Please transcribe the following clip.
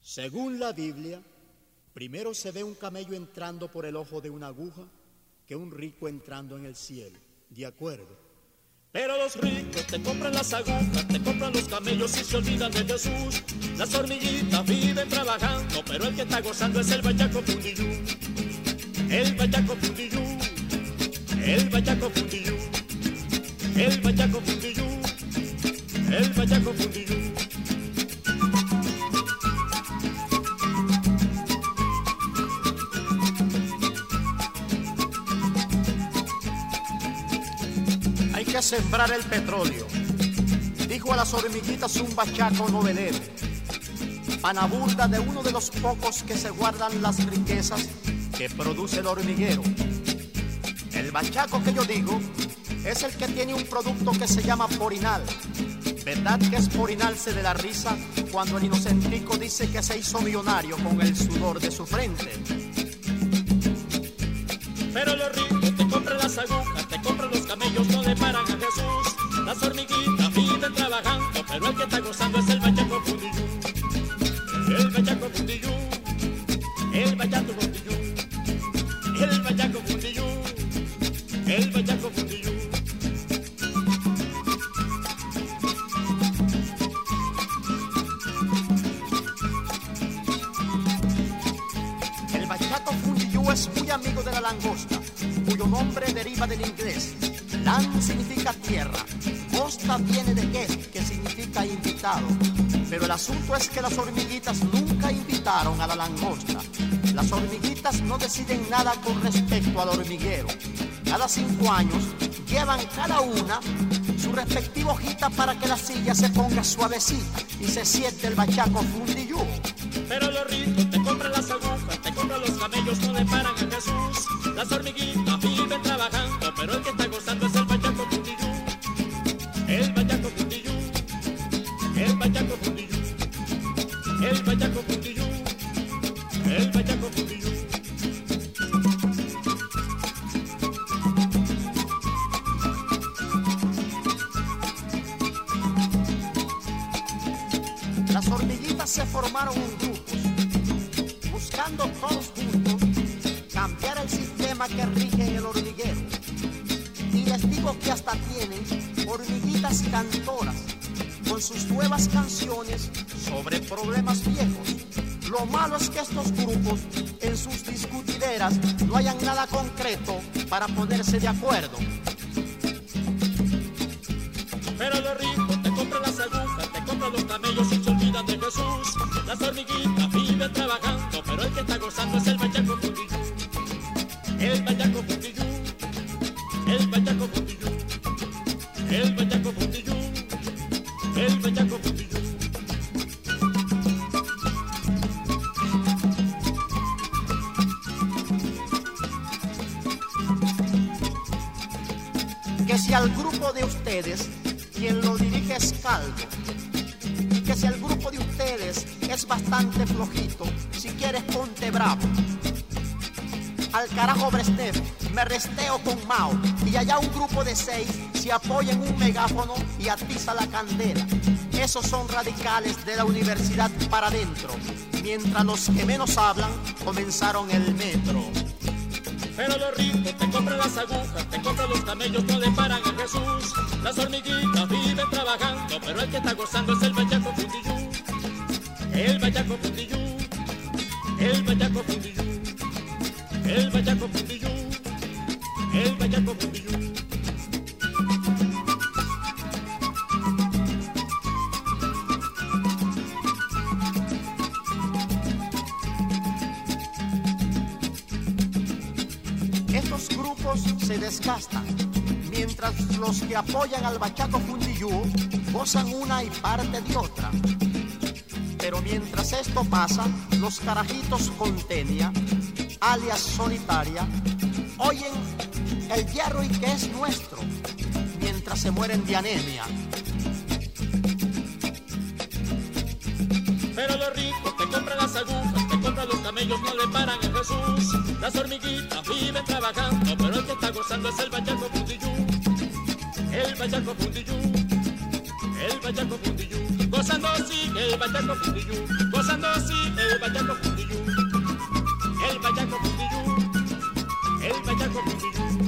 Según la Biblia, primero se ve un camello entrando por el ojo de una aguja que un rico entrando en el cielo. De acuerdo. Pero los ricos te compran las agujas, te compran los camellos y se olvidan de Jesús. Las hormiguitas viven trabajando, pero el que está gozando es el bayaco fundillú. El bayaco fundillú, el bayaco fundillú, el bayaco fundillú, el bayaco fundillú. Hay que sembrar el petróleo, dijo a las hormiguitas un bachaco novelero, panaburda de uno de los pocos que se guardan las riquezas que produce el hormiguero. El bachaco que yo digo es el que tiene un producto que se llama porinal. ¿Verdad que es porinarse de la risa cuando el inocentico dice que se hizo millonario con el sudor de su frente? Pero los ricos te compran las agujas, te compran los camellos, no le paran a Jesús. Las hormiguitas viven trabajando, pero el que está gozando es el bayaco fundillú. El bayaco fundillú, el bayaco fundillú, el bayaco fundillú, el bayaco fundillú. El bayaco fundillú es muy amigo de la langosta, cuyo nombre deriva del inglés. Land significa tierra, costa viene de que significa invitado. Pero el asunto es que las hormiguitas nunca invitaron a la langosta. Las hormiguitas no deciden nada con respecto al hormiguero. Cada 5 años llevan cada una su respectiva hojita para que la silla se ponga suavecita y se siente el bayaco fundillú. Pero los ricos te compran las agujas, te compran los camellos, no le paran a Jesús. Las hormiguitas viven trabajando, pero el que está gozando es el bayaco fundillú. El bayaco fundillú, el bayaco fundillú, el bayaco fundillú, el bayaco fundillú. Las hormiguitas se formaron en grupos, buscando todos juntos cambiar el sistema que rige en el hormiguero. Y les digo que hasta tienen hormiguitas cantoras con sus nuevas canciones sobre problemas viejos. Lo malo es que estos grupos en sus discutideras no hayan nada concreto para ponerse de acuerdo. Pero los ricos te compran las agujas, te compran los camellos y se olvidan de Jesús. Las hormiguitas viven trabajando, pero el que está gozando es el bayaco fundillú. El bayaco fundillú, el bayaco fundillú, el bayaco fundillú, el bayaco fundillú. Que si al grupo de ustedes quien lo dirige es calvo, que si el grupo de ustedes es bastante flojito, si quieres ponte bravo. Al carajo Brezhnev, me resteo con Mao, y allá un grupo de 6 se apoya en un megáfono y atiza la candela. Esos son radicales de la universidad para adentro, mientras los que menos hablan comenzaron el metro. Pero los ricos te compran las agujas, te compran los camellos, no le paran a Jesús. Las hormiguitas viven trabajando, pero el que está gozando es el bayaco fundillú. El bayaco fundillú, el bayaco fundillú, el bayaco fundillú, el bayaco fundillú. Estos grupos se desgastan, mientras los que apoyan al bayaco fundillú gozan una y parte de otra. Pero mientras esto pasa, los carajitos con tenia, alias solitaria, oyen el hierro y que es nuestro, mientras se mueren de anemia. Pero los ricos te compran las agujas, te compran los camellos, no le paran a Jesús. Las hormiguitas viven trabajando, pero el que está gozando es el bayaco fundillú. El bayaco fundillú, el bayaco fundillú. Gozando así el bayaco fundillú, gozando así Vallaco Fundillú, el Vallaco Fundillú, el Vallaco Fundillú.